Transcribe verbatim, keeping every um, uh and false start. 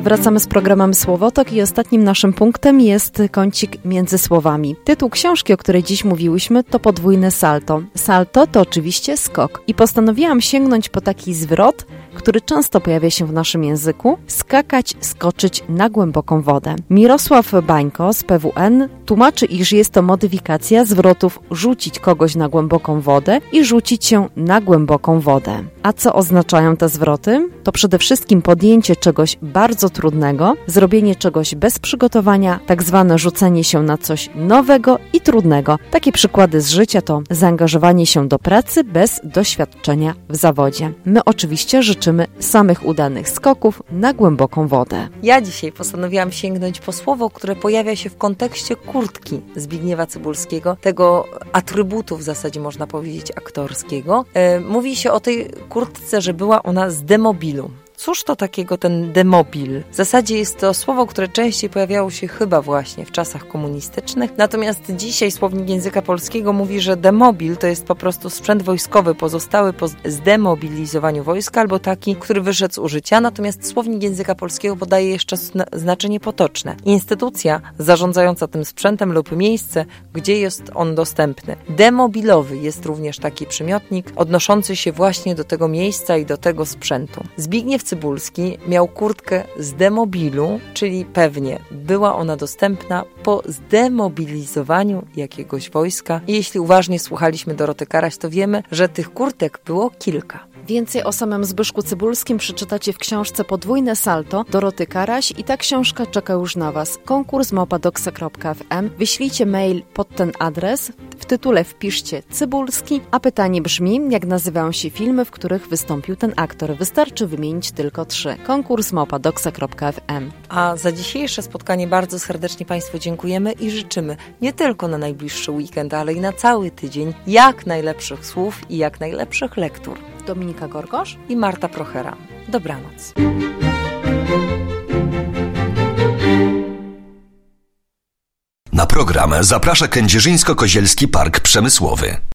Wracamy z programem Słowotok i ostatnim naszym punktem jest kącik między słowami. Tytuł książki, o której dziś mówiłyśmy, to podwójne salto. Salto to oczywiście skok. I postanowiłam sięgnąć po taki zwrot, który często pojawia się w naszym języku, skakać, skoczyć na głęboką wodę. Mirosław Bańko z P W N tłumaczy, iż jest to modyfikacja zwrotów rzucić kogoś na głęboką wodę i rzucić się na głęboką wodę. A co oznaczają te zwroty? To przede wszystkim podjęcie czegoś bardzo trudnego, zrobienie czegoś bez przygotowania, tak zwane rzucenie się na coś nowego i trudnego. Takie przykłady z życia to zaangażowanie się do pracy bez doświadczenia w zawodzie. My oczywiście życzymy samych udanych skoków na głęboką wodę. Ja dzisiaj postanowiłam sięgnąć po słowo, które pojawia się w kontekście kurtki Zbigniewa Cybulskiego, tego atrybutu w zasadzie można powiedzieć aktorskiego. E, mówi się o tej kurtce, że była ona z demobilu. Cóż to takiego ten demobil? W zasadzie jest to słowo, które częściej pojawiało się chyba właśnie w czasach komunistycznych, natomiast dzisiaj słownik języka polskiego mówi, że demobil to jest po prostu sprzęt wojskowy pozostały po zdemobilizowaniu wojska albo taki, który wyszedł z użycia, natomiast słownik języka polskiego podaje jeszcze znaczenie potoczne. Instytucja zarządzająca tym sprzętem lub miejsce, gdzie jest on dostępny. Demobilowy jest również taki przymiotnik odnoszący się właśnie do tego miejsca i do tego sprzętu. Zbigniew Cybulski miał kurtkę z demobilu, czyli pewnie była ona dostępna po zdemobilizowaniu jakiegoś wojska. I jeśli uważnie słuchaliśmy Doroty Karaś, to wiemy, że tych kurtek było kilka. Więcej o samym Zbyszku Cybulskim przeczytacie w książce Podwójne salto Doroty Karaś i ta książka czeka już na Was. Konkurs małpa doksa kropka f m. Wyślijcie mail pod ten adres. W tytule wpiszcie Cybulski, a pytanie brzmi, jak nazywają się filmy, w których wystąpił ten aktor. Wystarczy wymienić tylko trzy. Konkurs małpa doksa kropka f m. A za dzisiejsze spotkanie bardzo serdecznie Państwu dziękujemy i życzymy nie tylko na najbliższy weekend, ale i na cały tydzień jak najlepszych słów i jak najlepszych lektur. Dominika Gorgosz i Marta Prochera. Dobranoc. Na program zaprasza Kędzierzyńsko-Kozielski Park Przemysłowy.